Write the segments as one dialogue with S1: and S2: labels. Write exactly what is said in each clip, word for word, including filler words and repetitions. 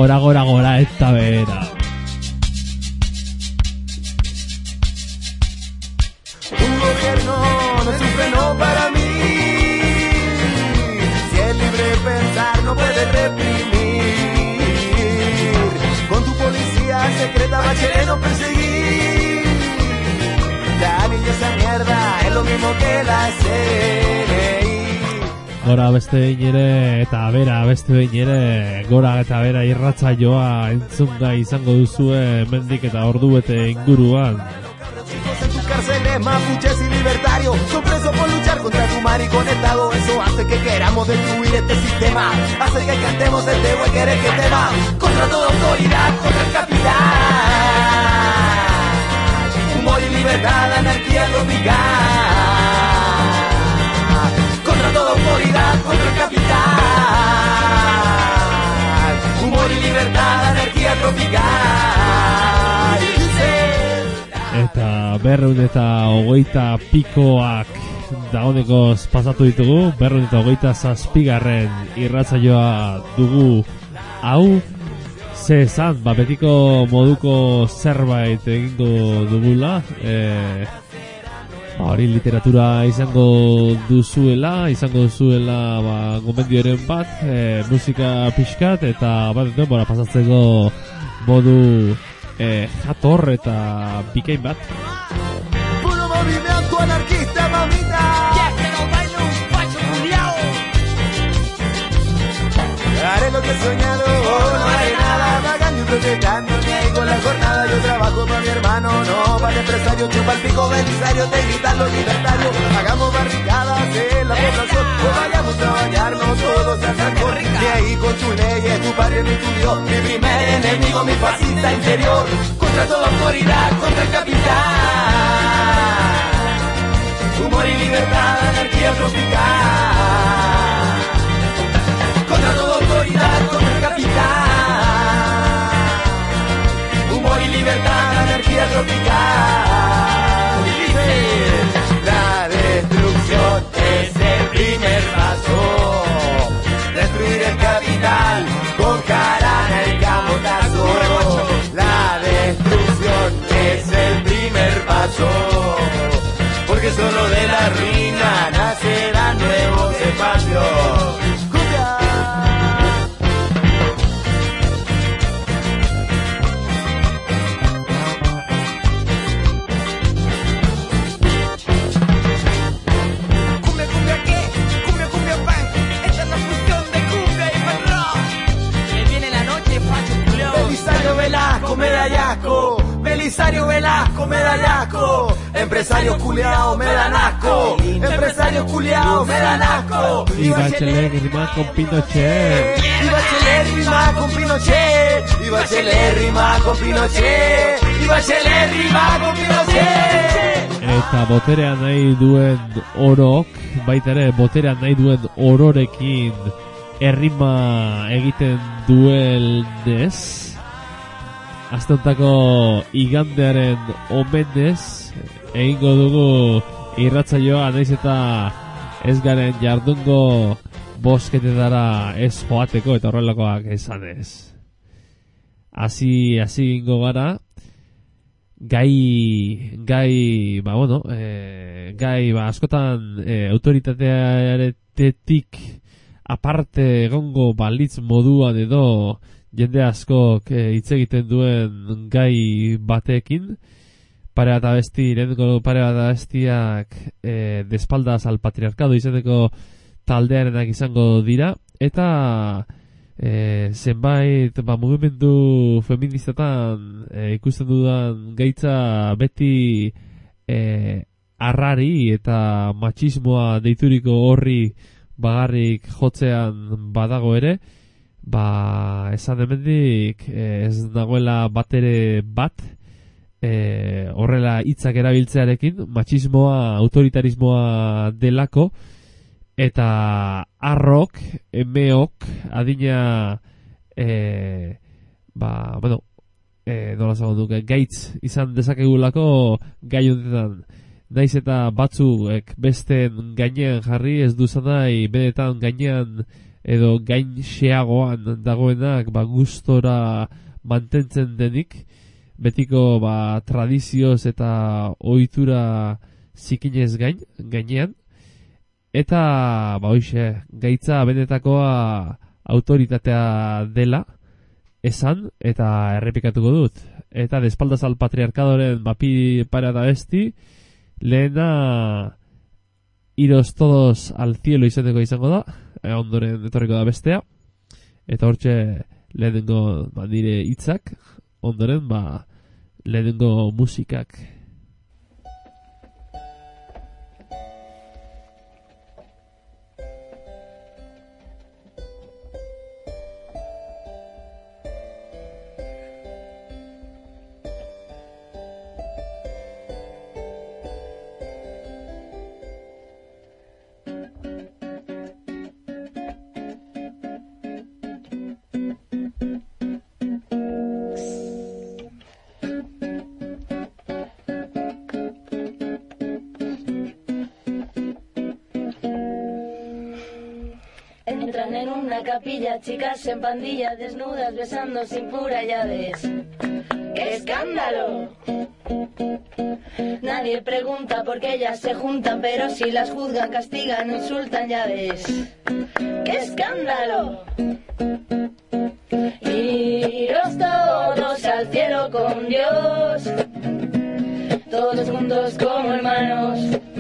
S1: gora, gora, gora, eta bera.
S2: Un gobierno no es un freno para mí. Si es libre pensar, no puede reprimir. Con tu policía secreta, Bachelet no perseguir. La niña esa mierda es lo mismo que la C N I.
S1: Gora beste behin ere, eta bera beste behin ere, gora eta bera irratsaioa entzungai izango duzue mendik eta ordubete inguruan.
S2: En tus cárceles mapuches y libertarios son presos por luchar contra tu mariconetado. Eso hace que queramos destruir este sistema, hace que cantemos este güey querer que tema contra toda autoridad, contra el capital. Humor y libertad, anarquía tropical. Contra toda autoridad, contra el capital. Humor y libertad, anarquía tropical.
S1: Eta berreun eta hogeita pikoak dagonekoz pasatu ditugu, berreun eta hogeita zazpigarren irratsaioa dugu hau. Ze esan, ba, betiko moduko zerbait egingo dugula, e, ba, hori literatura izango duzuela, izango duzuela ba, gomendioren bat, e, musika pixkat, eta bat denbora pasatzeko modu Eh, jator eta bikain bat.
S2: Puro movimiento anarquista, mamita.
S3: Ya que no bailo un facho culiao.
S2: Haré lo que he soñado, no haré nada, vagando y protestando, ni ahí con la jornada. Yo trabajo para mi hermano, no para el empresario. Chupa el pico belisario, te gritan los libertarios. Hagamos barricadas en la población, o vayamos a bañarnos todos al trancón. Ni ahí con tus leyes, tu padre ni tu Dios. Mi primer enemigo, mi fascista interior. Contra toda autoridad, contra el capital. Humor y libertad, anarquía tropical. Contra toda autoridad, contra el capital. Humor y libertad, anarquía tropical. Y dice, la destrucción es el primer paso. Destruir el capital con carana y camotazo. La destrucción es el primer paso. Porque solo de la ruina nacerán nuevos espacios. Medallazco, Belisario Velasco, medallazco. Empresarios culiados me dan asco. Empresarios culiados me dan asco.
S1: Y Bachelet rima con Pinochet.
S2: Y Bachelet rima con Pinochet. Y Bachelet rima con Pinochet. Y Bachelet rima con Pinochet.
S1: Eta boterea nahi duen orok, baita ere boterea nahi duen ororekin errima egiten duenez, asteontako igandearen omenez egingo dugu irratsaioa, naiz eta ez garen jardungo bosketetara ez joateko eta horrelakoak esanez. Hasi hasi egingo gara gai gai ba bueno, e, gai ba askotan e, autoritatearetik aparte egongo balitz moduan edo jende askok hitz egiten duen gai batekin. Pare bat abesti, lehenko pare bat abestiak e, de espaldas al patriarcado izeneko taldearenak izango dira, eta e, zenbait ba, mugimendu feministatan e, ikusten dudan gaitza beti e, arrari eta matxismoa deituriko horri bagarrik jotzean badago ere. Ba, esan hemendik ez nagoela batere bat e, horrela hitzak erabiltzearekin, matxismoa, autoritarismoa delako, eta arrok, emeok, adina e, ba, bueno, e, nola zago duke, gaitz izan dezakegulako gai honetan. Naiz eta batzuek besteen gainean jarri, ez duzan nahi benetan gainean edo gain xeagoan dagoenak ba, gustora mantentzen denik, betiko ba, tradizioz eta ohitura zikinez gain, gainean, eta ba, hoixe, gaitza benetakoa autoritatea dela, esan, eta errepikatuko dut. Eta de espaldas al patriarkadoren bapi para da besti, lehena iros todos al cielo izateko izango da, e, ondoren etorriko da bestea, eta hortxe lehenengo ba, nire hitzak, ondoren ba, lehenengo musikak.
S4: Entran en una capilla, chicas en pandilla, desnudas, besando sin pura, ya ves. ¡Qué escándalo! Nadie pregunta por qué ellas se juntan, pero si las juzgan, castigan, insultan, ya ves. ¡Qué escándalo! Iros todos al cielo con Dios, todos juntos como hermanos.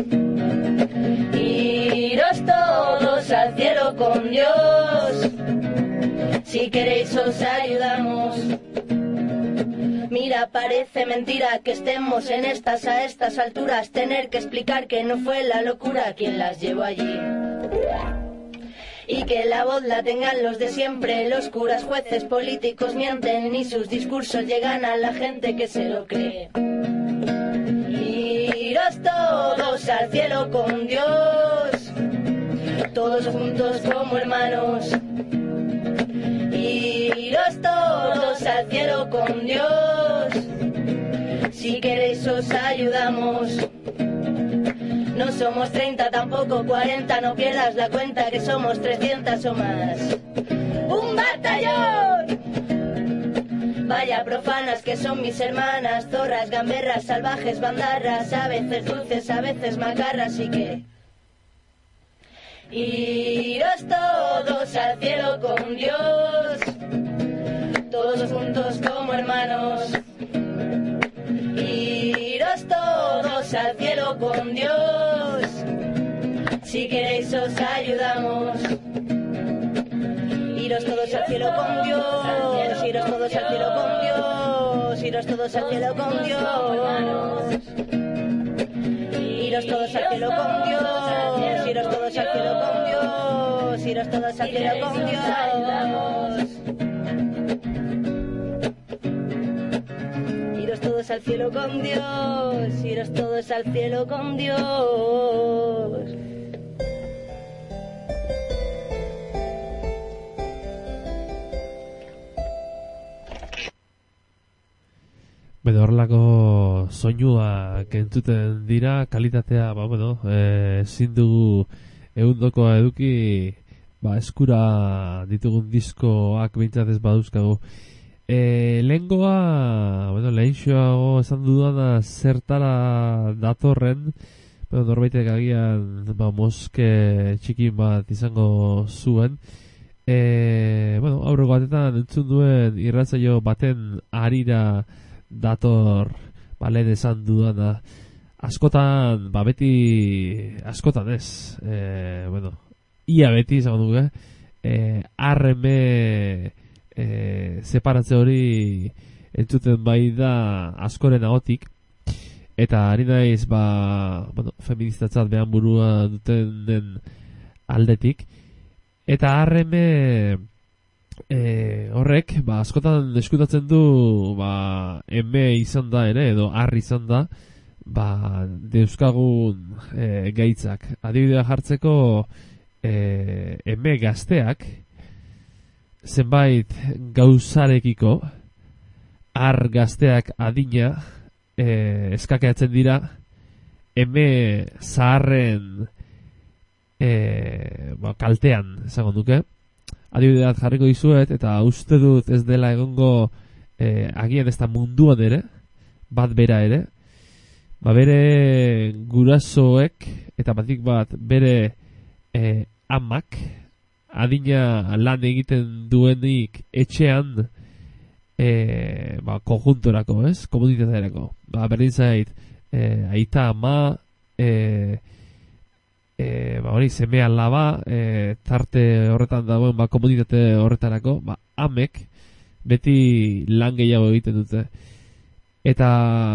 S4: Iros todos al cielo con Dios, si queréis os ayudamos. Mira, parece mentira que estemos en estas a estas alturas, tener que explicar que no fue la locura quien las llevó allí. Y que la voz la tengan los de siempre, los curas, jueces, políticos mienten y sus discursos llegan a la gente que se lo cree. Iros todos al cielo con Dios, todos juntos como hermanos. Iros todos al cielo con Dios, si queréis os ayudamos. No somos treinta, tampoco cuarenta, no pierdas la cuenta que somos trescientas o más. ¡Un batallón! Vaya profanas que son mis hermanas, zorras, gamberras, salvajes, bandarras, a veces dulces, a veces macarras y que... Iros todos al cielo con Dios, todos juntos como hermanos. Iros todos al cielo con Dios, si queréis os ayudamos. Iros todos al cielo con Dios, iros todos al cielo con Dios, iros todos al cielo con Dios. Iros todos al cielo con Dios, iros todos al cielo con Dios, iros todos al cielo con Dios. Iros todos al cielo con Dios, iros todos al cielo con Dios.
S1: Beno, horrelako soinua kentzuten dira, kalitatea, ba, bueno, ezin dugu egundokoa eduki, ba, eskura ditugun diskoak behintzat ez baduzkagu. E, lehengoa, bueno, lehenxoago esan dudana zertara datorren, bueno, norbaitek agian, ba, moske txikin bat izango zuen. E, bueno, aurreko batetan entzun duen irratsaio baten harira dator, ba, lehen esan dudana. Askotan, ba, beti, askotan ez, e, bueno, ia beti izango dugu, eh? R M e, separatze hori entzuten bai da askoren ahotik, eta ari naiz, ba, bueno, feministatzat behan burua duten den aldetik, eta R M E, horrek, ba, askotan eskutatzen du, ba, eme izan da ere, edo arri izan da, ba, deuzkagun e, gaitzak. Adibidea jartzeko, e, eme gazteak, zenbait gauzarekiko, ar gazteak adina, e, eskakeatzen dira, eme zaharren e, ba, kaltean, esango duke. adibideat jarriko dizuet, eta uste dut ez dela egongo eh, agian ez da munduan ere, bat bera ere, ba bere gurasoek, eta batik bat bere eh, amak, adina lan egiten duenik etxean, eh, ba, konjuntorako, ez? Komunitatearako. Ba, berdin zait, eh, aita ama, eh, E, ba, hori, seme alaba e, tarte horretan dagoen ba, komunitate horretarako, ba, amek beti lan gehiago egiten dute, eta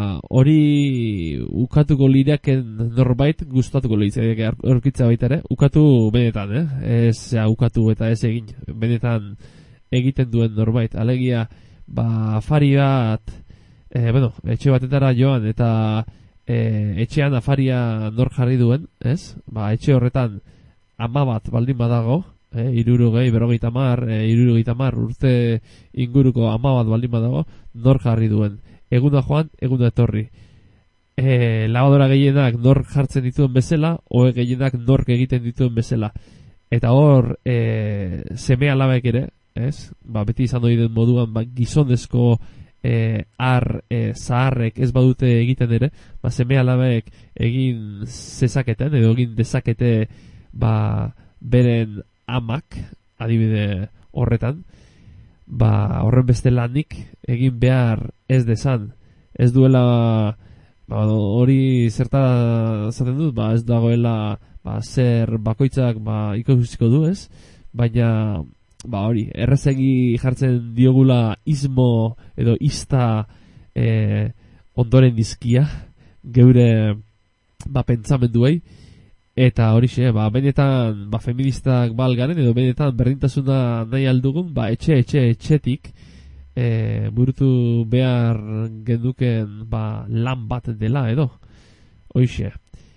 S1: hori ukatuko liraken norbait gustatuko litzaieke aurkitza baita ere, ukatu benetan, eh? Ez ja, ukatu eta ez egin, benetan egiten duen norbait, alegia ba, afari bat e, bueno, etxe batetara joan eta E, etxean afaria nor jarri duen, ez? Ba, etxe horretan ama bat baldin badago, e, irurogei, berrogeita mar, e, irurogeita mar urte inguruko ama bat baldin badago, nor jarri duen. Eguna joan, eguna etorri. E, lavadora gehienak nor jartzen dituen bezala, oe gehienak nork egiten dituen bezala. Eta hor, e, seme alabek ere, ez? Ba, beti izan doi den moduan, ba, gizonezko E, ar e, zaharrek ez badute egiten ere, ba, seme alabek egin zezaketen edo egin dezakete ba, beren amak adibide horretan, ba, horren beste lanik egin behar ez dezan, ez duela ba, hori zerta zaten dut, ba, ez dagoela ba, zer bakoitzak ba, ikusiko du, ez? Baina ba hori, errezegi jartzen diogula ismo edo ista e, ondoren dizkia geure ba pentsamenduei, eta horixe, ba benetan ba feministak balgaren edo benetan berdintasuna nahi aldugun, ba etxe etxe etxetik e, burutu behar genduken ba lan bat dela edo horixe.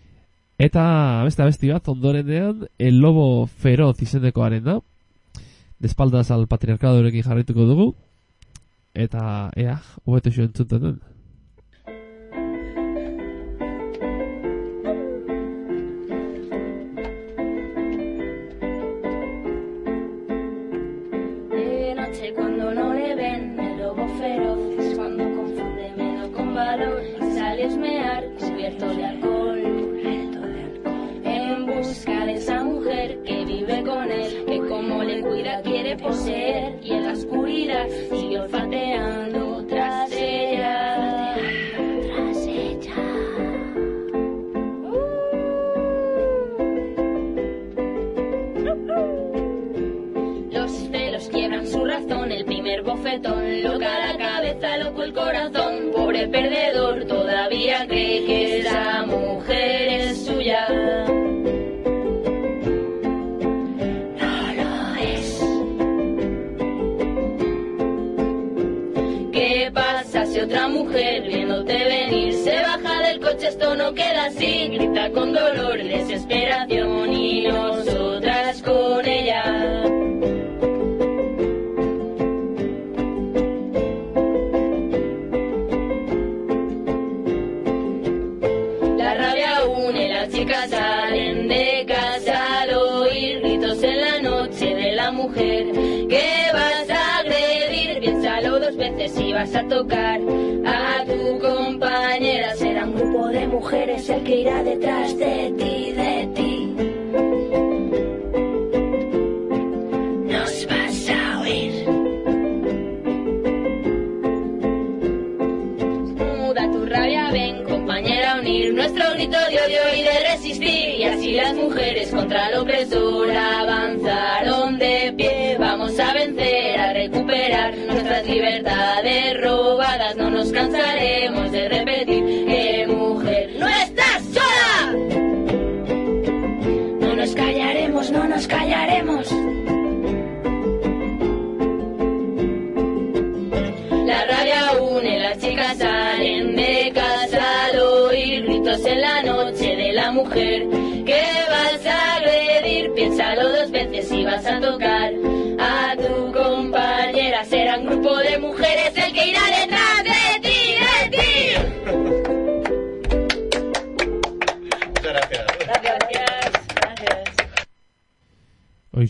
S1: Eta beste abesti bat ondorenean El Lobo Feroz izendekoaren da, de espaldas al patriarcadorekin jarrituko dugu, eta ea, hobeto xo entzuten duen.
S4: De noche cuando no le ven, el lobo feroz es cuando confunde miedo con valor y sale a esmear, cubierto de alcohol, en busca de esa mujer que vive con él, que como le cuida quiere poseer, y en la oscuridad sigue olfateando tras ella, tras ella. Los celos quiebran su razón, el primer bofetón, loca la cabeza, loco el corazón, pobre perdedor, todavía cree que esa mujer es suya. Si otra mujer viéndote venir se baja del coche, esto no queda así, grita con dolor, desesperación, y nosotras con ella. La rabia une, las chicas salen de casa al oír gritos en la noche de la mujer que vas a agredir, piénsalo dos veces si vas a tocar a tu compañera, será un grupo de mujeres el que irá detrás de ti, de ti. Nos vas a oír. Muda tu rabia, ven compañera a unir nuestro grito de odio y de resistir, y así las mujeres contra el opresor avanzaron de pie. Vamos a vencer, a recuperar nuestras libertades robadas, no nos cansaremos de repetir que mujer no estás sola. No nos callaremos, no nos callaremos. La rabia une, las chicas salen de casa al oír gritos en la noche de la mujer que vas a agredir, piénsalo dos veces si vas a tocar a tu compañera, será un grupo de mujeres el que irá detrás de ti, de ti. Muchas gracias. Gracias, gracias.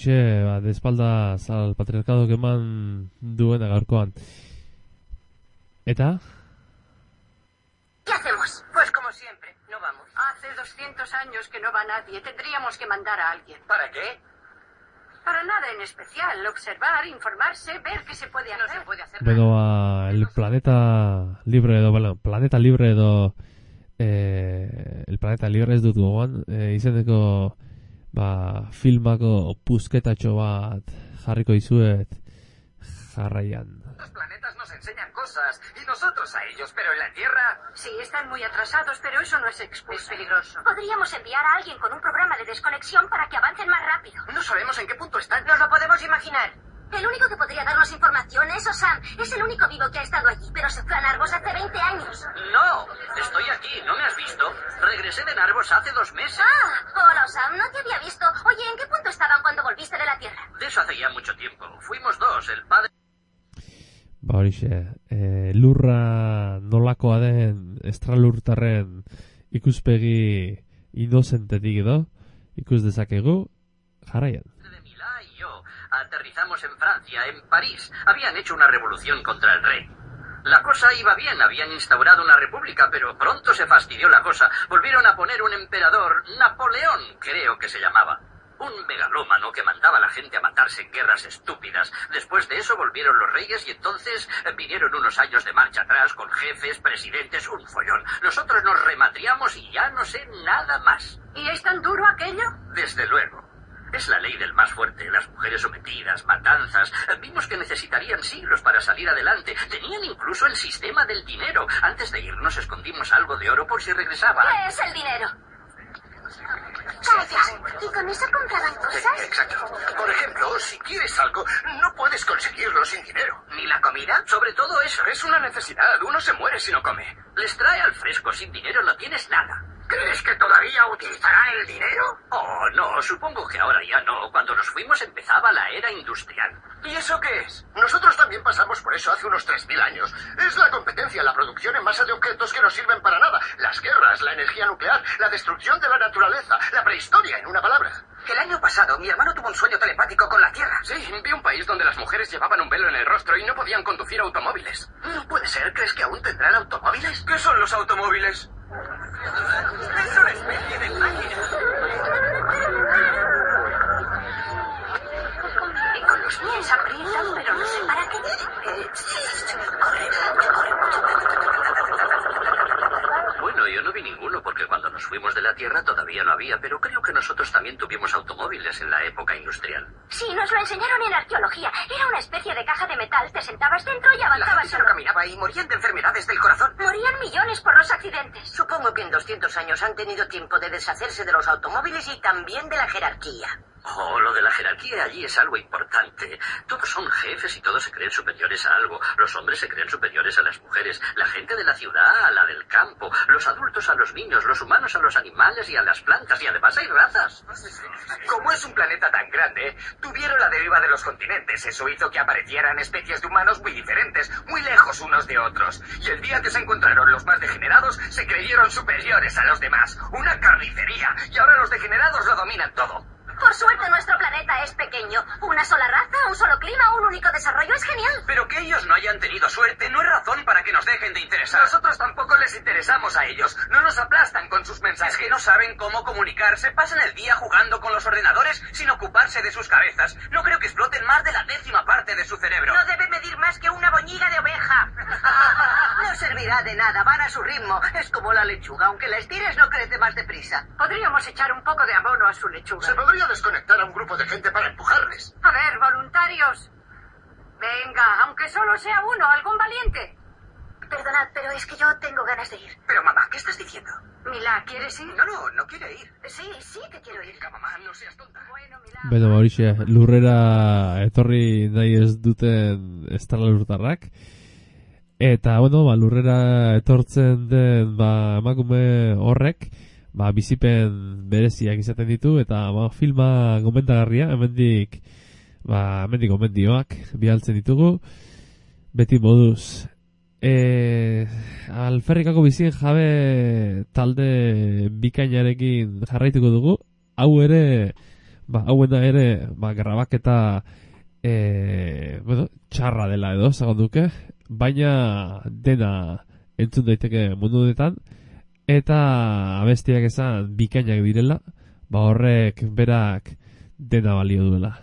S1: horixe, ba, de espaldas al patriarcado eman duena gaurkoan. Eta?
S5: ¿Qué hacemos? Pues como siempre, no vamos. Hace doscientos años que no va nadie. Tendríamos que mandar a alguien.
S6: ¿Para qué?
S5: Para nada en especial. Observar, informarse, ver qué se puede hacer. No se puede hacer
S1: Beno, ba, el planeta libre edo, bueno, planeta libre edo, eh, el planeta libre ez dut gogoan, eh, izeneko, ba, filmako puzketatxo bat jarriko izuet jarraian.
S6: Los planetas nos enseñan cosas y nosotros a ellos, pero en la Tierra...
S5: Sí, están muy atrasados, pero eso no es excusa. Es peligroso.
S7: Podríamos enviar a alguien con un programa de desconexión para que avancen más rápido.
S6: No sabemos en qué punto están.
S5: Nos lo podemos imaginar.
S7: El único que podría darnos información es Osam. Es el único vivo que ha estado allí, pero se fue a Narvos hace veinte años.
S6: No, estoy aquí, ¿no me has visto? Regresé de Narvos hace dos meses.
S7: Ah, hola Osam, no te había visto. Oye, ¿en qué punto estaban cuando volviste de la Tierra?
S6: De eso hace ya mucho tiempo. Fuimos dos, el padre...
S1: Ba horixe, e, lurra nolakoa den estralurtarren ikuspegi inozentetik edo, ikus dezakegu, jarraian.
S6: de Milá y yo aterrizamos en Francia, en París. Habían hecho una revolución contra el rey. La cosa iba bien, habían instaurado una república, pero pronto se fastidió la cosa. Volvieron a poner un emperador, Napoleón, creo que se llamaba. Un megalómano que mandaba a la gente a matarse en guerras estúpidas. Después de eso volvieron los reyes y entonces vinieron unos años de marcha atrás con jefes, presidentes, un follón. Nosotros nos rematriamos y ya no sé nada más.
S5: ¿Y es tan duro aquello?
S6: Desde luego. Es la ley del más fuerte, las mujeres sometidas, matanzas. Vimos que necesitarían siglos para salir adelante. Tenían incluso el sistema del dinero. Antes de irnos escondimos algo de oro por si regresaba.
S7: ¿Qué es el dinero? Calla, ¿y con eso compraban cosas?
S6: Exacto. Por ejemplo, si quieres algo, no puedes conseguirlo sin dinero. ¿Ni la comida? Sobre todo eso, es una necesidad. Uno se muere si no come. Les trae al fresco, sin dinero no tienes nada. ¿Crees que todavía utilizarán el dinero? Oh, no, supongo que ahora ya no. Cuando nos fuimos empezaba la era industrial. ¿Y eso qué es? Nosotros también pasamos por eso hace unos tres mil años. Es la competencia, la producción en masa de objetos que no sirven para nada. Las guerras, la energía nuclear, la destrucción de la naturaleza, la prehistoria, en una palabra. El año pasado mi hermano tuvo un sueño telepático con la Tierra. Sí, vi un país donde las mujeres llevaban un velo en el rostro y no podían conducir automóviles. No puede ser, ¿crees que aún tendrán automóviles? ¿Qué son los automóviles? Es una especie de máquina.
S5: Y con los pies aprietan, pero no sé para qué. Eh, corre, corre mucho.
S6: Bueno, yo no vi ninguno porque cuando nos fuimos de la Tierra todavía no había, pero creo que nosotros también tuvimos automóviles en la época industrial.
S7: Sí, nos lo enseñaron en arqueología. Era una especie de caja de metal. Te sentabas dentro y
S6: La
S7: avanzabas
S6: gente solo
S7: solo.
S6: caminaba y morían de enfermedades del corazón.
S7: Morían millones por los accidentes.
S5: Supongo que en doscientos años han tenido tiempo de deshacerse de los automóviles y también de la jerarquía.
S6: Oh, lo de la jerarquía allí es algo importante. Todos son jefes y todos se creen superiores a algo. Los hombres se creen superiores a las mujeres, la gente de la ciudad a la del campo, los adultos a los niños, los humanos a los animales y a las plantas, y además hay razas. Como es un planeta tan grande, tuvieron la deriva de los continentes. Eso hizo que aparecieran especies de humanos muy diferentes, muy lejos unos de otros. Y el día que se encontraron los más degenerados, se creyeron superiores a los demás. Una carnicería. Y ahora los degenerados lo dominan todo.
S7: Por suerte nuestro planeta es pequeño. Una sola raza, un solo clima, un único desarrollo. Es genial.
S6: Pero que ellos no hayan tenido suerte no es razón para que nos dejen de interesar. Nosotros tampoco les interesamos a ellos. No nos aplastan con sus mensajes. Es que no saben cómo comunicarse. Pasan el día jugando con los ordenadores sin ocuparse de sus cabezas. No creo que exploten más de la décima parte de su cerebro.
S5: No debe medir más que una boñiga de oveja. No servirá de nada, van a su ritmo. Es como la lechuga, aunque la estires no crece más deprisa.
S8: Podríamos echar un poco de abono a su lechuga.
S6: Se podría desconectar a un grupo de gente para empujarles.
S8: A ver, voluntarios. Venga, aunque solo sea uno, algún valiente.
S7: Perdonad, pero es que yo tengo ganas de ir.
S6: Pero mamá, ¿qué estás diciendo?
S8: Milá, ¿quieres ir?
S6: No, no, no quiere ir.
S7: Sí, sí que quiero ir.
S6: Venga, mamá, no seas tonta.
S8: Bueno, Milá.
S1: Beno, ba horixe, lurrera etorri nahi ez duten estralurtarrak. Eta, bueno, ba, lurrera etortzen den ba, emakume horrek, ba, bizipen bereziak izaten ditu, eta ba, filma gomendagarria, hemendik, ba, hemendik gomendioak bialtzen ditugu, beti moduz. E, alferrikako bizien jabe talde bikainarekin jarraituko dugu, hau ere ba, hauena ere, ba, grabaketa e, bueno, txarra dela edo, zagon duke, baina dena entzun daiteke mundu honetan, eta abestiak esan bikainak direla, ba horrek berak dena balio duela.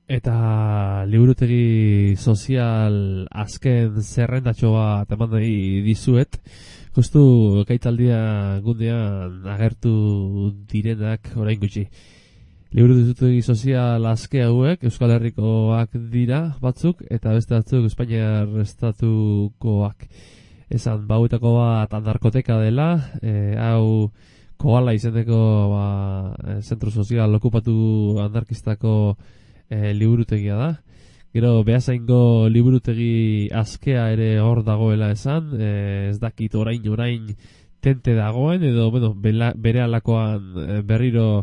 S1: Eta liburutegi sozial azken zerrendatxo bat eman nahi dizuet. Justu ekaitaldia gundean agertu direnak orain gutxi. Liburutegi sozial azke hauek Euskal Herrikoak dira batzuk, eta beste batzuk Espainiar estatukoak. Esan bauetako bat anarkoteka dela, e, hau koala izeneko ba, zentro sozial okupatu anarkistako e, liburutegia da. Gero Beasaingo liburutegi azkea ere hor dagoela esan, e, ez dakit orain orain tente dagoen, edo bueno, bela, bere alakoan e, berriro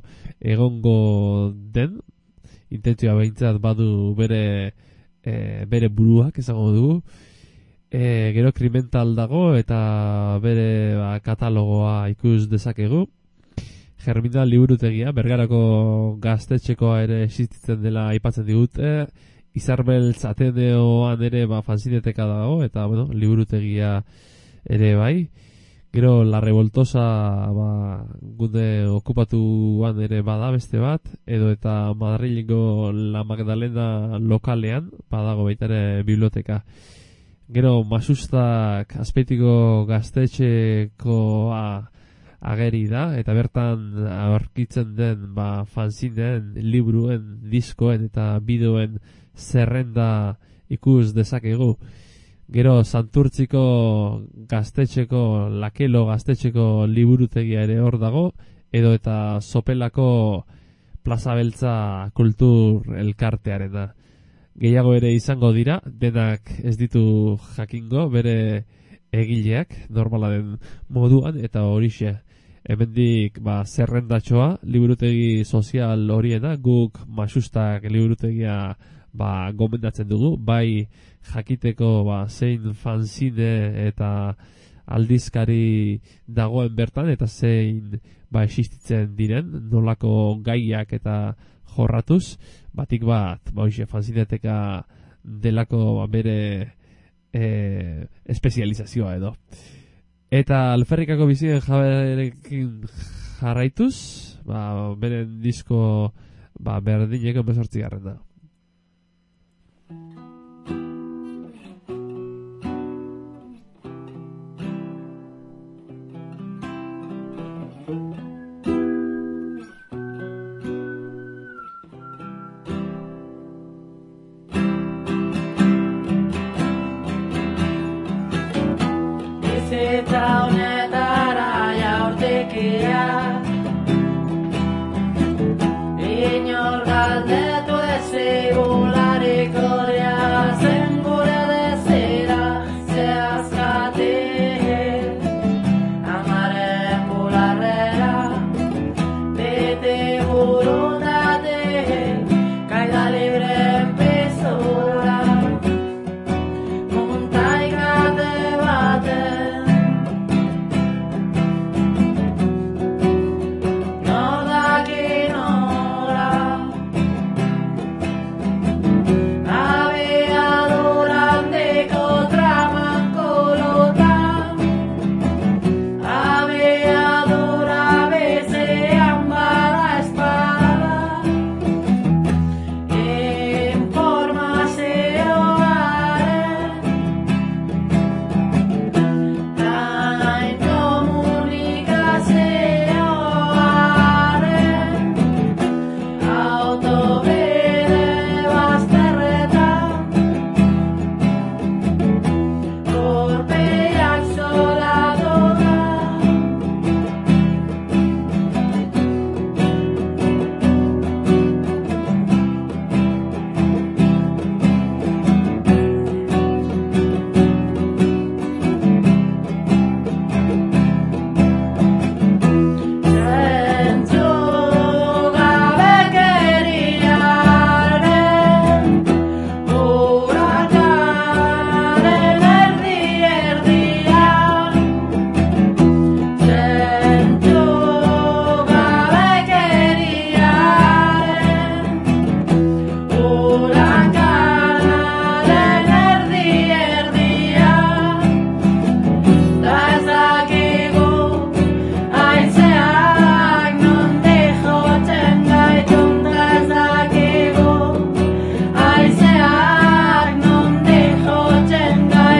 S1: egongo den, intentzioa behintzat badu bere, e, bere buruak esango dugu. E, gero Krimental dago eta bere ba, katalogoa ikus dezakegu. Germinal liburutegia, Bergarako gaztetxekoa ere existitzen dela aipatzen digute. Izarbeltz Ateneoan ere ba, fanzineteka dago, eta bueno, liburutegia ere bai. Gero La Revoltosa ba, gunde okupatuan ere bada beste bat, edo eta Madrilengo La Magdalena lokalean badago baita ere biblioteka. Gero Masustak Azpeitiko gaztetxekoa ageri da, eta bertan aurkitzen den ba, fanzinen, liburuen, diskoen eta bideoen zerrenda ikus dezakegu. Gero Santurtziko gaztetxeko, Lakelo gaztetxeko liburutegia ere hor dago, edo eta Sopelako Plaza Beltza kultur elkartearena. Gehiago ere izango dira, denak ez ditu jakingo, bere egileak, normala den moduan, eta horixe. Hemendik ba, zerrendatxoa, liburutegi sozial horiena, guk Masustak liburutegia ba, gomendatzen dugu, bai jakiteko ba, zein fanzine eta aldizkari dagoen bertan, eta zein ba, existitzen diren, nolako gaiak eta jorratuz, batik bat, ba, hoxe, fanzineteka delako ba, bere e, espezializazioa edo. Eta Alferrikako bizien jaberekin jarraituz, ba, beren disko ba, berdineko bezortzi garren da.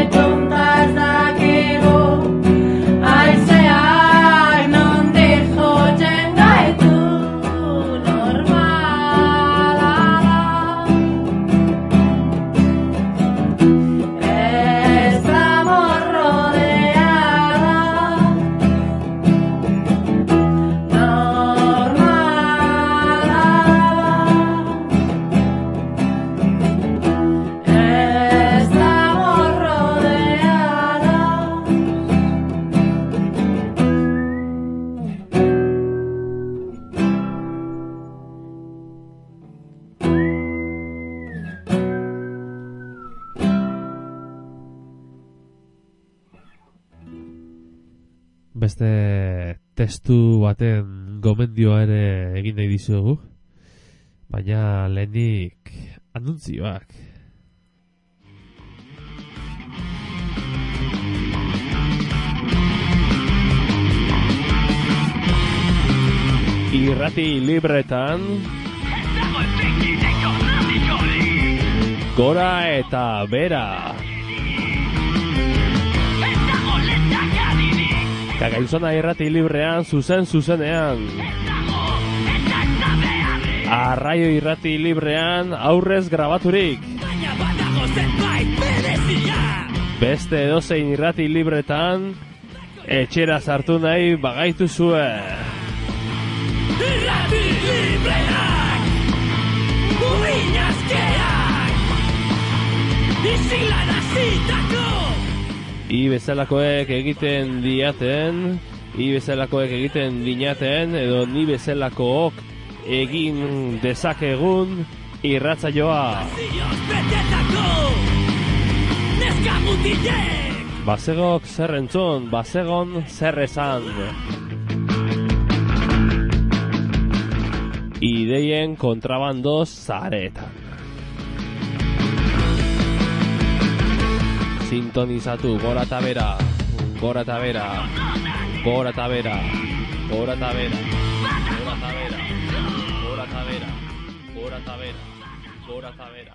S9: tonta ez dakigu, haizeak nondik jotzen gaitu, normala da. Estamos rodeadas, normala da. Estamos rodeadas.
S1: Beste testu baten gomendioa ere egin nahi dizuegu, baina lehenik anuntzioak. Irrati libretan gora eta bera. Kagailzona irrati librean, zuzen zuzenean. Arraio irrati librean, aurrez grabaturik. Beste edozein irrati libretan, etxera sartu nahi bagaitu zue.
S3: Irrati libreak, uinazkeak, izilan azitako.
S1: I bezalakoek egiten diaten, I bezalakoek egiten dinaten, edo ni bezalakook egin dezakegun irratsaioa. Bazegok zer entzun, bazegon zer esan. Ideien kontrabandoz zaretan. Sintonizatu gora eta bera, gora eta bera, gora eta bera, gora eta bera, gora eta bera, gora eta bera, gora eta bera, gora eta bera.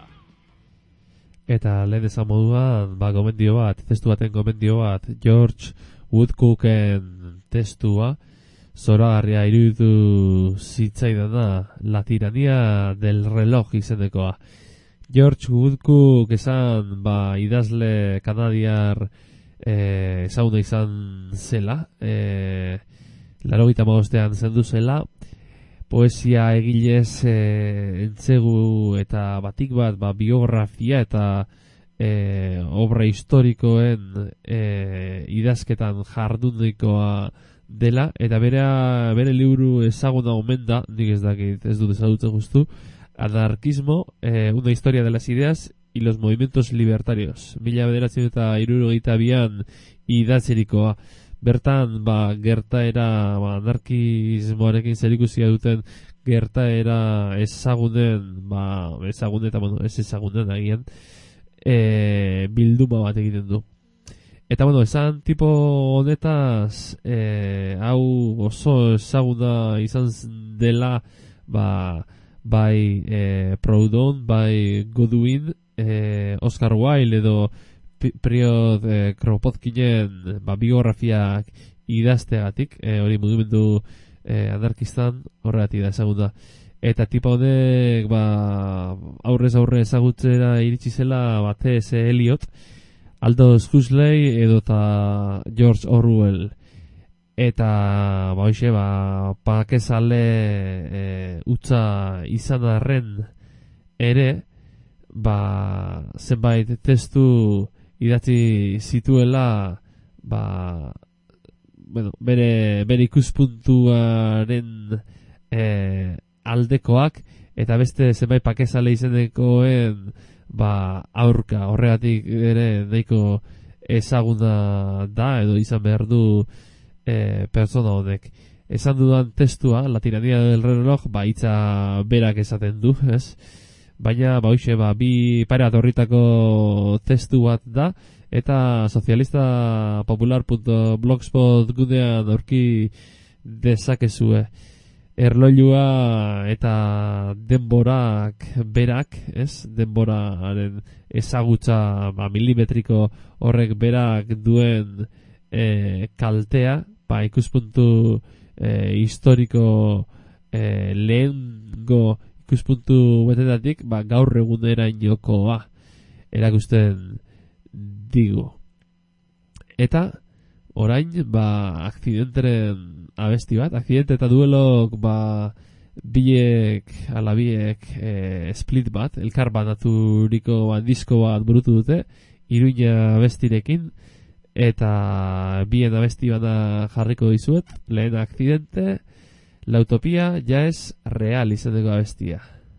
S1: Eta lehen ezan moduan, ba, gomendio bat, testu baten gomendio bat, George Woodcooken testua, zoragarria iruditu zitzaidana, La tirania del reloj izenekoa. George Woodcook esan, ba, idazle kanadiar eh, ezaguna izan zela, eh, laurogeita hamabostean zendu zela, poesia egilez eh, entzegu eta batik bat ba, biografia eta eh, obra historikoen eh, idazketan jardunikoa dela, eta bere, bere liburu ezaguna omen da, nik ez dakit, ez dut ezagutzen justu, Anarquismo, eh, una historia de las ideas y los movimientos libertarios. Mila bederatzen eta hirurogeita bian idatzerikoa. Bertan, ba, gertaera, ba, anarkismoarekin zerikusia duten gertaera ezagunen, ba, ezagunen eta, bueno, ez ezagunen agian, e, bilduma bat egiten du. Eta, bueno, esan tipo honetaz, e, hau oso ezaguna izan dela, ba, bai eh, Proudhon, bai Godwin, eh, Oscar Wilde edo Priod eh, Kropotkinen ba, biografiak idazteagatik, eh, hori mugimendu eh, anarkistan horregatik da ezaguna. Eta tipa honek ba, aurrez aurre ezagutzera iritsi zela ba, T S Eliot, Aldous Huxley edo eta George Orwell. Eta ba hoxe ba pakezale e, utza izan arren ere ba zenbait testu idatzi zituela ba bueno, bere bere ikuspuntuaren e, aldekoak eta beste zenbait pakezale izenekoen ba aurka, horregatik ere nahiko ezaguna da edo izan behar du E, persona honek. Esan dudan testua, La tirania del reloj, ba, hitza berak esaten du, ez? Baina, ba, hoxe, ba, bi pare atorritako testu bat da, eta sozialista popular punto blogspot gunean aurki dezakezue. erloilua eta denborak berak, ez? Denboraren ezagutza ba, milimetriko horrek berak duen e, kaltea, ba, ikuspuntu e, historiko e, lehengo ikuspuntu betetatik, ba, gaur egunerainokoa erakusten digu. Eta orain, ba, akzidenteren abesti bat, akzidente eta duelok, ba, biek, ala biek, e, split bat, elkar banaturiko ba, disko bat burutu dute, Iruña abestirekin, eta bien abesti bana jarriko dizuet, lehen akzidente, la utopia ja es real izateko abestia.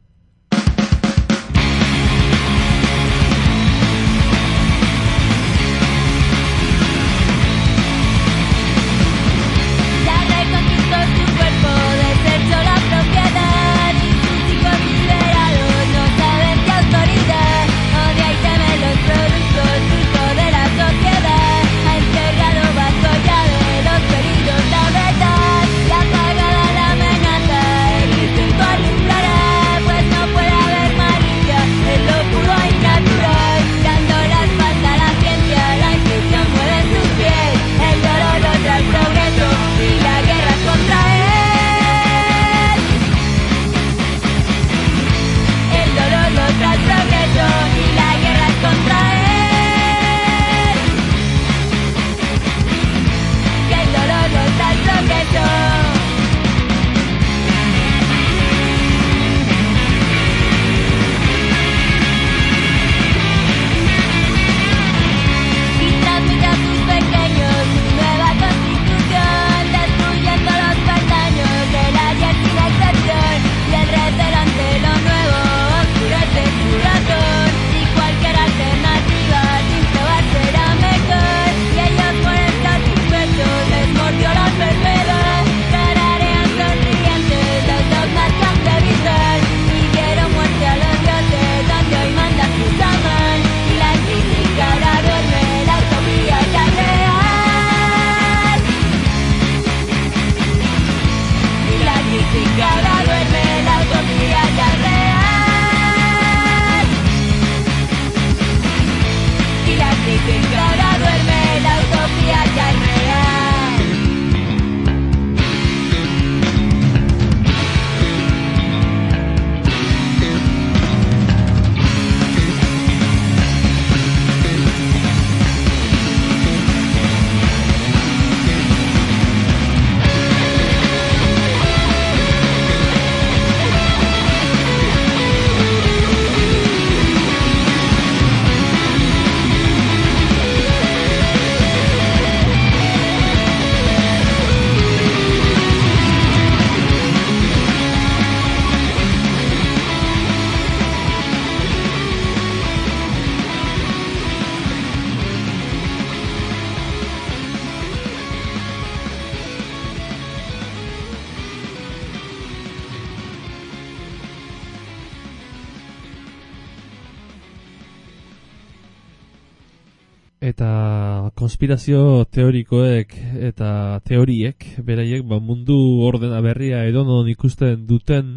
S1: Eta konspirazio teorikoek eta teoriek, beraiek, ba, mundu ordena berria edonon ikusten duten,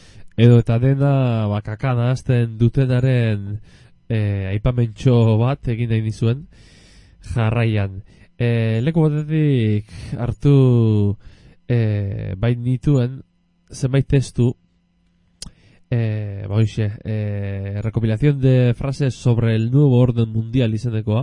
S1: edo eta dena ba, kakana hasten dutenaren e, aipamentxo bat egin nahi nizuen jarraian. E, leku batetik hartu e, bait nituen zenbait testu, e, ba, hoxe, e, recopilación de frases sobre el nuevo orden mundial izenekoa.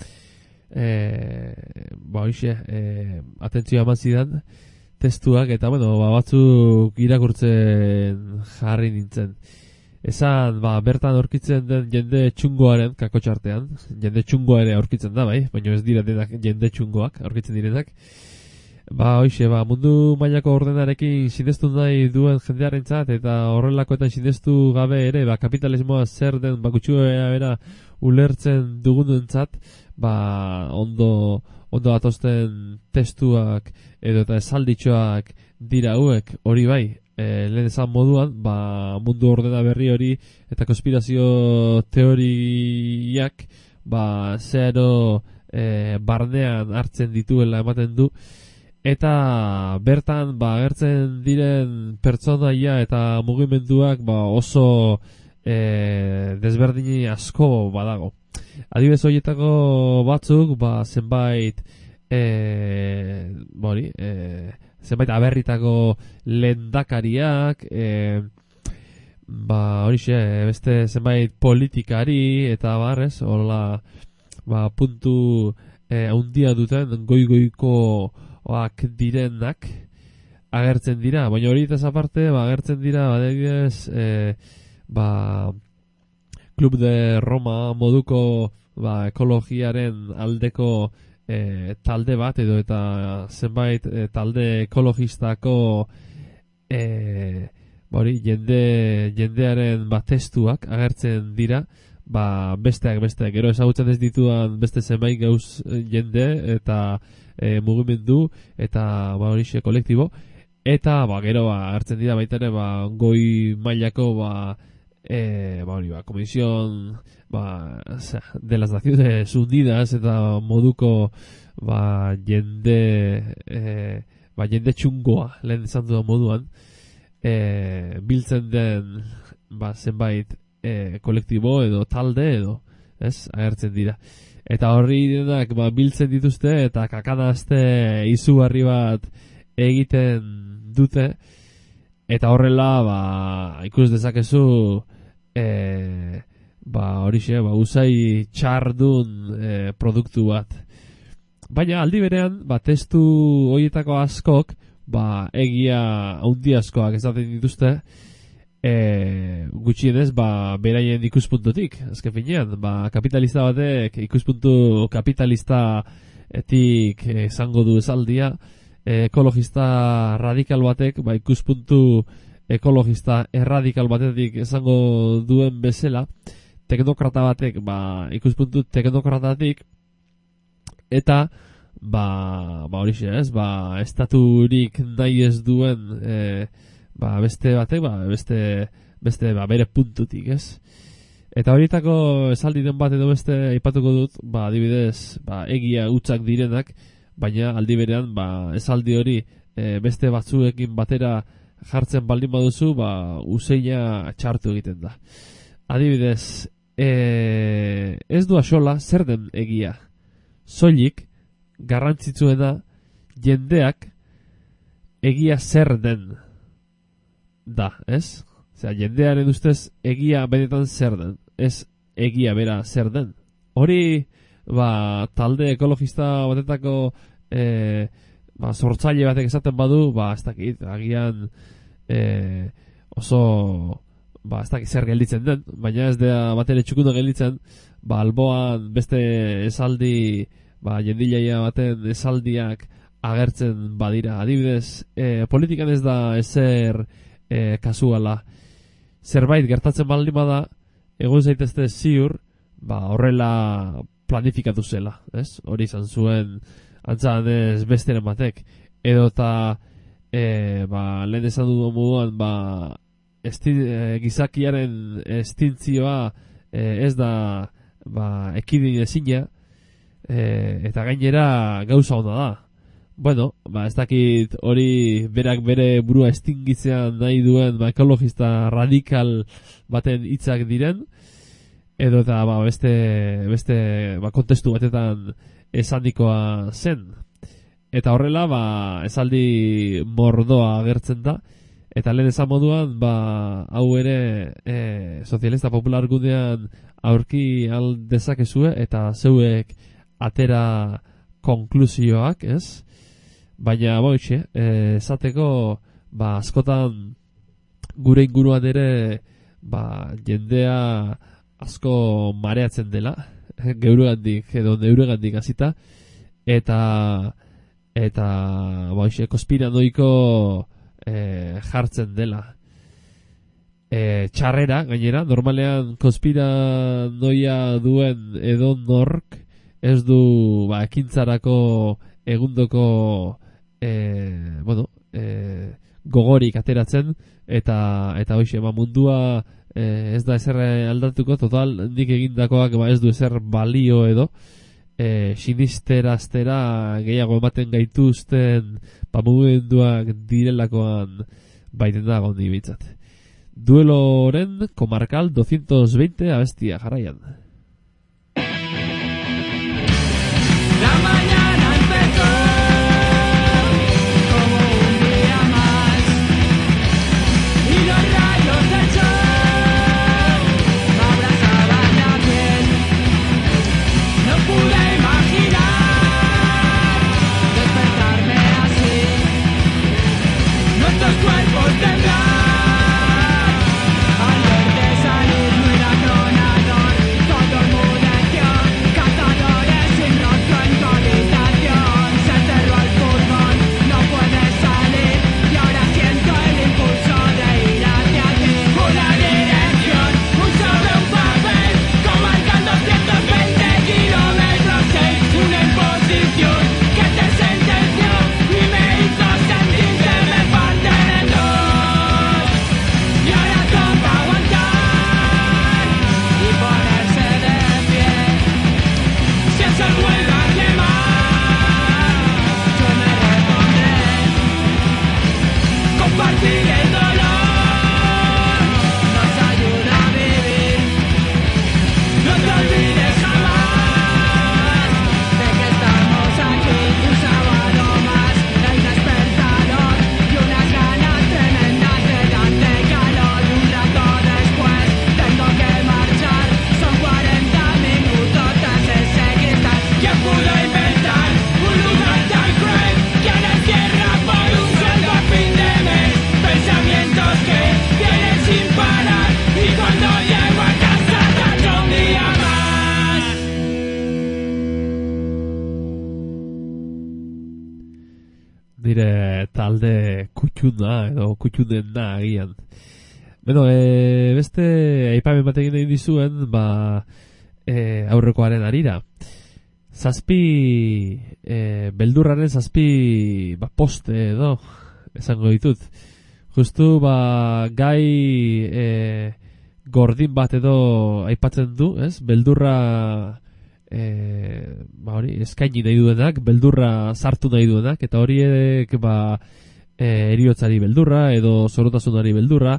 S1: Eh, ba hoxe, eh, atentzioa eman zidan testuak, eta bueno, ba, batzuk irakurtzen jarri nintzen. Esan, ba, bertan aurkitzen den jende txungoaren kakotxartean, jende txungoa ere aurkitzen da, bai, baina ez dira denak jende txungoak aurkitzen direnak. Ba hoxe, ba, mundu mailako ordenarekin sinestu nahi duen jendearentzat, eta horrelakoetan sinestu gabe ere, ba, kapitalismoa zer den bakutxuea bera ulertzen dugunentzat, ba, ondo, ondo atozten testuak edo eta esalditxoak dira hauek, hori bai, e, lehen esan moduan, ba, mundu ordena berri hori eta konspirazio teoriak, ba, zero e, barnean hartzen dituela ematen du, eta bertan ba agertzen diren pertsonaia eta mugimenduak ba oso e, desberdini asko badago. Adibidez horietako batzuk ba zenbait e, bori, e, zenbait aberritako lehendakariak, e, ba horixe beste zenbait politikari eta barrez, hola ba puntu e, handia duten goi-goikoak direnak agertzen dira, baina hori eta aparte ba agertzen dira adibidez e, ba Club de Roma moduko ba ekologiaren aldeko e, talde bat edo eta zenbait e, talde ekologistako e, bori jende jendearen bat testuak agertzen dira. Ba, besteak besteak, gero ezagutzen ez dituan beste zenbait gauz jende eta e, mugimendu eta ba horixe kolektibo eta ba gero ba hartzen dira baita ere ba goi mailako ba e, ba hori ba Comisión ba o sea, de las Naciones Unidas eta moduko ba jende e, ba jende txungoa lehen esan dudan moduan e, biltzen den ba zenbait E, kolektibo edo talde edo ez, agertzen dira eta horri denak ba, biltzen dituzte eta kakanazte izugarri bat egiten dute eta horrela ba, ikus dezakezu e, ba, horixe ba, usai txardun e, produktu bat, baina aldi berean ba, testu horietako askok ba, egia haundi askoak ezaten dituzte E, gutxienez ba, beraien ikuspuntutik azken finean, ba, kapitalista batek ikuspuntu kapitalistatik esango du esaldia, e, ekologista radikal batek ba, ikuspuntu ekologista erradikal batetik esango duen bezala, teknokrata batek ba, ikuspuntu teknokratatik eta ba, ba horixe ez, ba, estaturik nahi ez duen e, ba beste batek ba beste beste ba bere puntutik, ez? Eta horietako esaldi den bat edo beste aipatuko dut, ba adibidez, ba egia hutsak direnak, baina aldi berean ba esaldi hori e, beste batzuekin batera jartzen baldin baduzu, ba useina txartu egiten da. Adibidez, e, ez du axola zer den egia. Soilik garrantzitsuena jendeak egia zer den da, ez? Osea, jendearen ustez egia benetan zer den, ez egia bera zer den. Hori, ba, talde ekologista batetako e, ba, sortzaile batek esaten badu, ba, ez dakit, agian e, oso, ba, ez dakit zer gelditzen den, baina ez da batere txukuna gelditzen, ba, alboan beste esaldi, ba, jendilaia baten esaldiak agertzen badira. Adibidez, e, politikan ez da ezer E, kasuala, zerbait gertatzen baldin bada egon zaitezte ziur ba horrela planifikatu zela, ez? Hori izan zuen antzan ez besteren batek edo eta e, ba, lehen esan du moduan ba, esti, e, gizakiaren estintzioa e, ez da ba, ekidin ezina e, eta gainera gauza ona da. Bueno, ba, ez dakit hori berak bere burua estingitzean nahi duen ba, ekologista radikal baten hitzak diren, edo eta ba, beste, beste ba, kontestu batetan esandikoa zen. Eta horrela, ba, esaldi mordoa agertzen da, eta lehen esan moduan, ba, hau ere e, sozialista popular gunean aurki aldezakezue, eta zeuek atera konklusioak, ez? Baina, boitxe, esateko, ba, askotan gure inguruan ere, ba, jendea asko mareatzen dela, geuregandik edo neuregandik hasita, eta, eta, boitxe, konspiranoiko e, jartzen dela. E, txarrera, gainera, normalean konspiranoia duen edo nork, ez du, ba, ekintzarako egundoko E, bueno, e, gogorik ateratzen eta eta hoxe, ba, mundua e, ez da ezer aldatuko, total nik egindakoak ba, ez du ezer balio edo e, sinisteraztera gehiago ematen gaituzten ba, mugimenduak direlakoan baiten da gondi bitzat. Dueloren komarkal doscientos veinte abestia jarraian.
S3: La mañana empezó como un día más y los rayos del sol me abrazaban la piel. No pude imaginar despertarme así. Nuestros cuerpos temblan al verte salir muy atronador. Todo enmudeció, cazadores sin rostro en tu habitación. Se cerró el furgón, no puedes salir y ahora siento el impulso de ir hacia ti. Una dirección, un sobre un papel, comarcan doscientos veinte kilómetros seis. Una imposición que te sentenció y me hizo sentir que me parten en dos. Y ahora toca aguantar y ponerse de pie. Si el sol vuelve a quemar, yo me repondré. Compartir el dolor nos ayuda a vivir. No te olvides jamás de que estamos aquí. Un sábado más, el despertador y unas ganas tremendas de darte calor. Un rato después tengo que marchar. Son cuarenta minutos tras ese cristal. ¿Quién pudo inventar un lugar tan cruel que nos cierra por un sueldo a fin de mes? Pensamientos que vienen sin parar y cuando llego a casa otro día más.
S1: Nire talde kutxuna edo kutxunen da agian. Beno, e, beste aipamen bat egin egin dizuen, ba, e, aurrekoaren arira. Zazpi, e, beldurraren zazpi, ba, poste edo, esango ditut. Justu, ba, gai e, gordin bat edo aipatzen du, ez? Beldurra, e, ba, hori, eskaini nahi duenak, beldurra sartu nahi duenak, eta horiek, ba, e, eriotzari beldurra edo zorotasunari beldurra,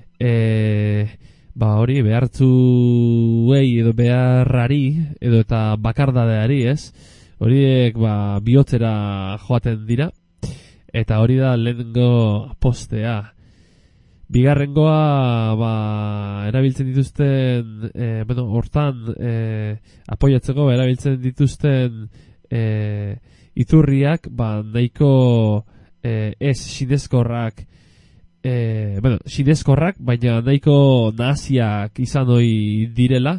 S1: e, ba, hori, behartzuei edo beharrari edo eta bakardadeari, ez? Horiek, ba, bihotzera joaten dira, eta hori da lehenengo postea. Bigarrengoa, ba, erabiltzen dituzten, e, bueno, hortan, e, apoiatzeko erabiltzen dituzten e, iturriak, ba, nahiko e, ez sinezkorrak, e, bueno, sinezkorrak, baina nahiko naziak izan ohi direla,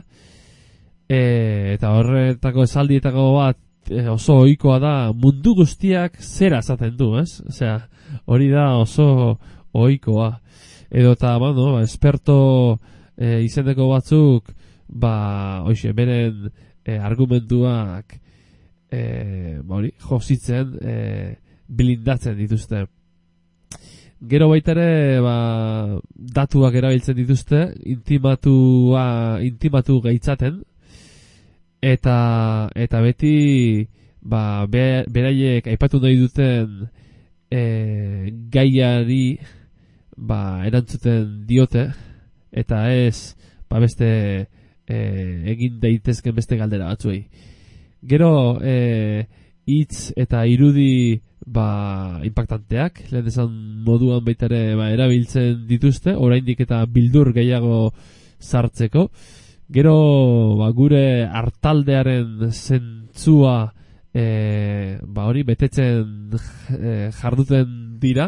S1: e, eta horretako esaldietako bat e, oso ohikoa da, mundu guztiak zera esaten du, ez? Osea, hori da oso ohikoa. Edo eta, bueno, esperto e, izeneko batzuk, ba, hoxe, beren e, argumentuak e, ba, hori, jositzen, e, blindatzen dituzte. Gero baita ere, ba, datuak erabiltzen dituzte, intimatua, intimatu gaitzaten, eta, eta beti, ba, be, beraiek aipatu nahi duten e, gaiari, ba, erantzuten diote, eta ez, ba, beste e, egin daitezken beste galdera batzuei. Gero, e, hitz eta irudi, ba, impactanteak, lehen esan moduan baita ere, ba, erabiltzen dituzte, oraindik eta bildur gehiago sartzeko. Gero, ba, gure hartaldearen zentzua, e, ba, hori, betetzen e, jarduten dira,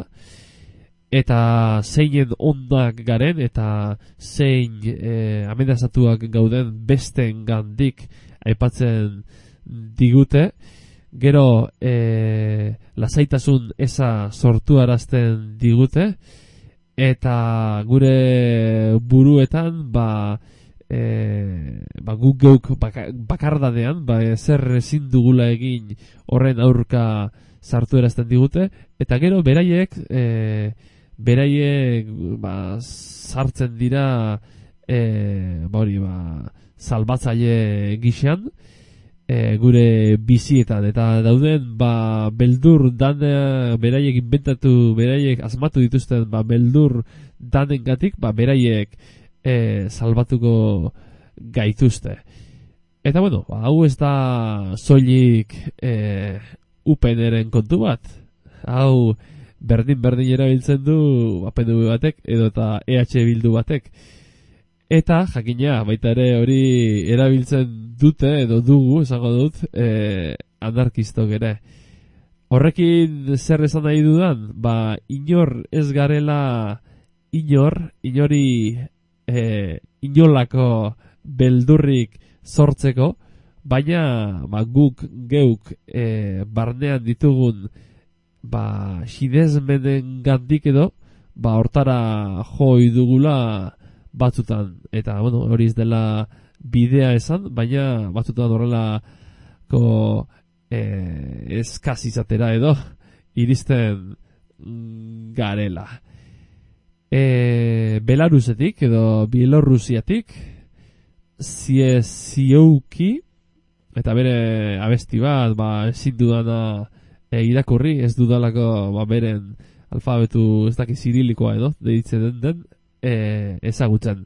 S1: eta zeinen ondak garen, eta zein e, amendazatuak gauden besten gandik aipatzen digute. Gero e, lasaitasun eza sortu arazten digute, eta gure buruetan, ba, e, ba guk geuk baka, bakardadean, ba, zer ezin dugula egin horren aurka sartu erazten digute, eta gero beraiek, e, beraiek ba, sartzen dira e, ba hori, ba, salbatzaile gixean, e, gure bizietan, eta dauden ba beldur dana beraiek inventatu, beraiek asmatu dituzten ba beldur danengatik, ba beraiek e, salbatuko gaituzte. Eta bueno, ba, hau ez da soilik e, U P N-ren kontu bat. Hau berdin-berdin erabiltzen du ba, P N V batek edo eta E H Bildu batek. Eta jakina baita ere hori erabiltzen dute edo dugu, esango dut, e, anarkistok ere. Horrekin zer esan nahi dudan? Ba, inor ez garela inor, inori e, inolako beldurrik sortzeko, baina ba, guk geuk e, barnean ditugun ba, xidezmenen gandik edo, ba, hortara joi dugula batzutan, eta bueno, hori ez dela bidea esan, baina batzutan horrelako e, eskaz izatera edo iristen garela. E, Belarusetik edo Bielorrusiatik zie ziouki, eta bere abesti bat ba, ezin dudana e, irakurri, ez dudalako ba, beren alfabetu ez daki zirilikoa edo deitzen den den e, ezagutzen.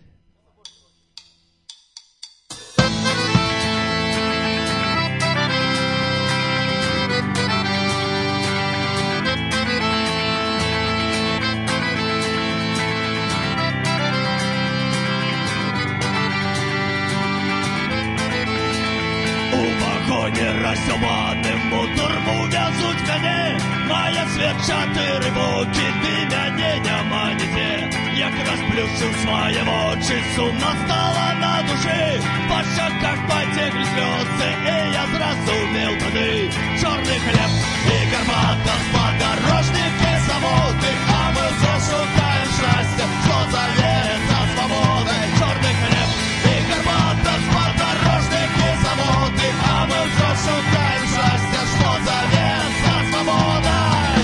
S10: Расьоманым моторму вязуть коне, мая свет чатыри боки, ты мяне няма ніде. Як расплющил свои очи, сумно стало на душе, по щеках потекли слезы, и я зразумел тады. Черный хлеб и горбата, подорожники заводы, а мы все шукаем счастье, что завет за свободой. Черный хлеб и горбата, подорожники заводы, а мы все шукаем счастье, что завет за свободой.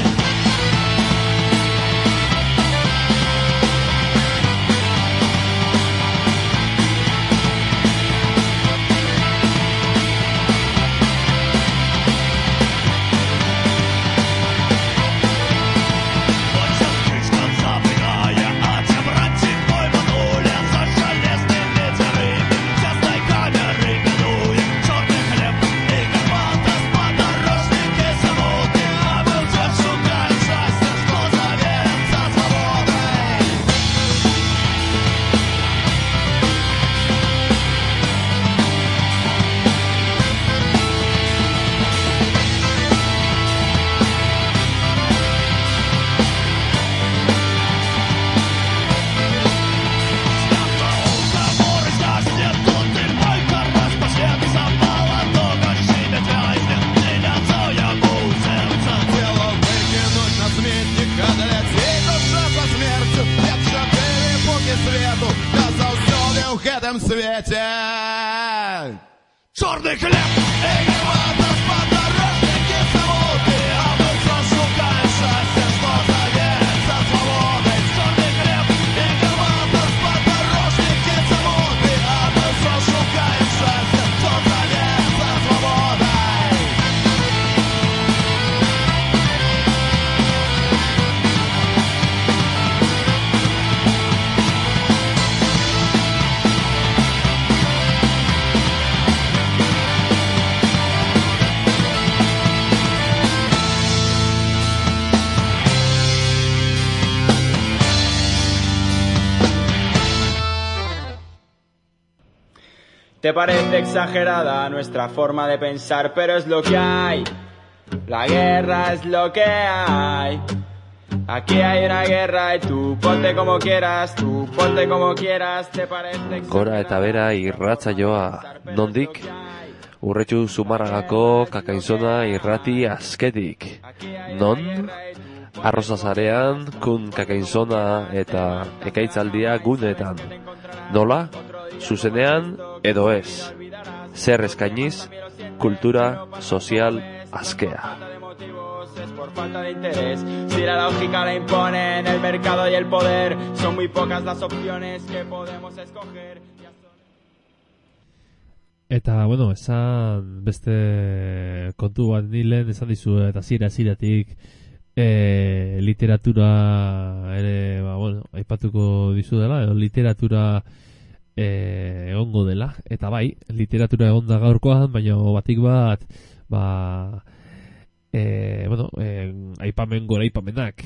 S10: Свете черный хлеб и горбата, подорожники заводы, а мы все шукаем счастье, что завет за свободой. Черный хлеб и горбата, подорожники заводы, а мы все шукаем счастье, что завет за свободой.
S11: Te parece exagerada nuestra forma de pensar, pero es lo que hay. La guerra es lo que hay. Aquí hay una guerra y tú ponte como quieras, tú ponte como quieras. Te parece
S12: Gora eta bera irratsaioa nondik? Urretxu Zumarragako Kakainzona irrati azketik. Non? Arrozazarean, kun Kakainzona eta ekaitzaldia gunetan. Nola? Zuzenean edo ez. Zer eskainiz, kultura sozial askea.
S11: Por falta de interés, si la lógica la imponen el mercado y el poder, son muy pocas las opciones que podemos escoger.
S1: Eta, bueno, esan beste kontu bat nilen, esan dizu, eta zira, ziratik, e, literatura ere, ba, bueno, aipatuko dizu dela, edo literatura e, egongo dela. Eta bai, literatura egon da gaurkoan, baina batik bat, ba, e, bueno, e, aipamen gora aipamenak.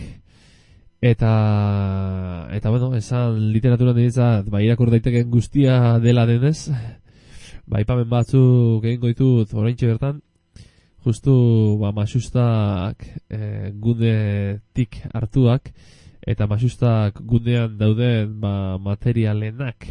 S1: Eta, eta, bueno, esan literatura niretzat, ba, irakur daiteken guztia dela denez, ba, aipamen batzuk egingo ditut oraintxe bertan, justu ba, masustak e, gunetik hartuak, eta masustak gunean dauden ba, materialenak.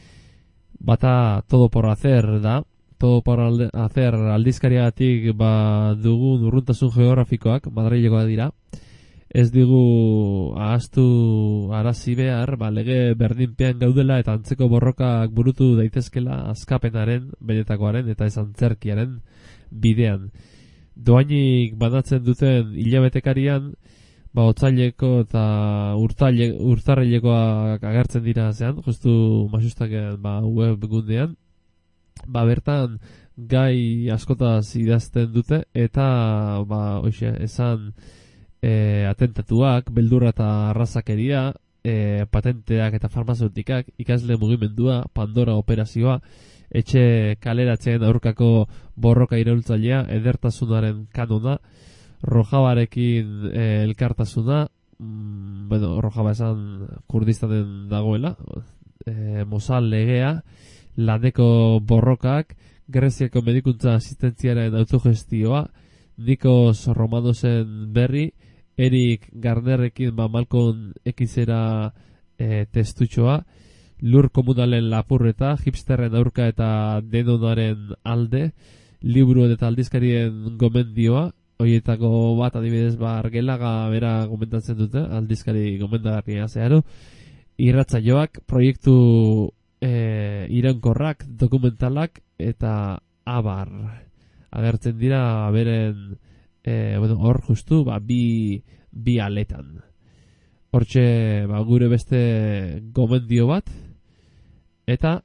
S1: Bata Todo por hacer da, Todo por hacer aldizkariagatik ba, dugun urruntasun geografikoak, Madrilekoak dira. Ez digu ahaztu arazi behar, ba, lege berdinpean gaudela eta antzeko borrokak burutu daitezkela askapenaren, benetakoaren eta ez antzerkiaren bidean. Doainik banatzen duten hilabetekarian, ba, otzaileko eta urtaile, urtarrilekoak agertzen dira zean, justu masustaken ba, webgundean, ba, bertan gai askotaz idazten dute eta ba, oixe, esan E, atentatuak, beldurra eta arrazakeria, e, patenteak eta farmazeutikak, ikasle mugimendua, Pandora operazioa, etxe kaleratzen aurkako borroka iraultzailea, edertasunaren kanona, Rojabarekin e, elkartasuna, mm, bueno, Rojaba esan Kurdistanen dagoela, e, Mosal legea, laneko borrokak, Greziako medikuntza asistentziaren autogestioa, Nikos Romanosen berri, Erik Garnerrekin ba, Malcolm Xera e, testutxoa, Lur komunalen lapurreta, hipsterren aurka eta denonaren alde, liburuen eta aldizkarien gomendioa, horietako bat adibidez ba, Argelaga bera gomendatzen dute, aldizkari gomendagarria zeharo, irratsaioak, proiektu e, iraunkorrak, dokumentalak eta abar. Agertzen dira beren e, bueno, hor justu ba, bi, bi aletan. Hortxe ba, gure beste gomendio bat eta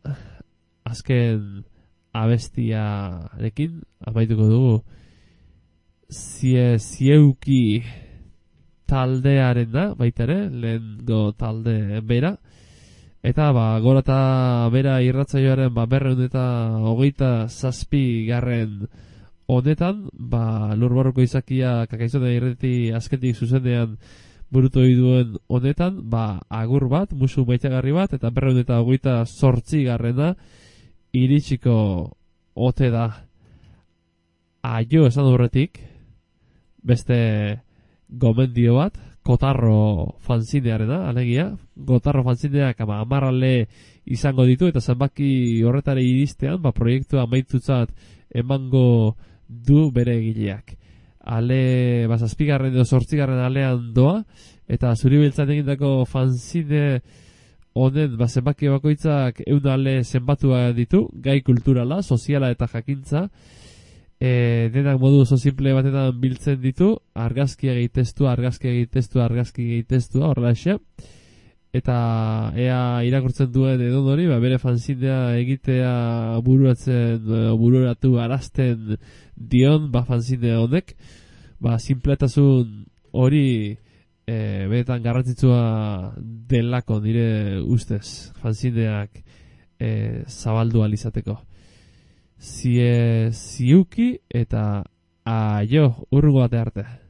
S1: azken abestiarekin amaituko dugu zie, zieuki taldearen da baita ere, lehengo talde bera. Eta ba, gora eta bera irratzaioaren ba, berreun eta hogeita zazpi garren honetan, ba, Lurbarruko izakia Kakaizona irrati azketik zuzenean burutu duen honetan, ba, agur bat, musu maitegarri bat, eta berreun eta hogeita zortzi garrena iritsiko ote da. Aio esan horretik, beste gomendio bat, Kotarro fanzinearena, alegia. Kotarro fanzineak ama amarrale izango ditu, eta zenbaki horretare iristean, ba, proiektua amaitutzat emango du bere egileak. Ale, ba, zazpigarren edo zortzigarren alean doa, eta zuri biltzan egindako fanzine honen, ba, zenbaki bakoitzak eun ale zenbatua ditu, gai kulturala, soziala eta jakintza, E, denak modu oso simple batetan biltzen ditu, argazki egiteztua, argazki egiteztua, argazki egiteztua, horrela esia. Eta ea irakurtzen duen edon hori, ba, bere fanzinea egitea bururatzen, bururatu arazten dion, ba, fanzinea honek, ba, simpletasun hori e, benetan garrantzitsua delako nire ustez, fanzineak e, zabaldu alizateko. Zie ziuki eta aio urrungo bate arte.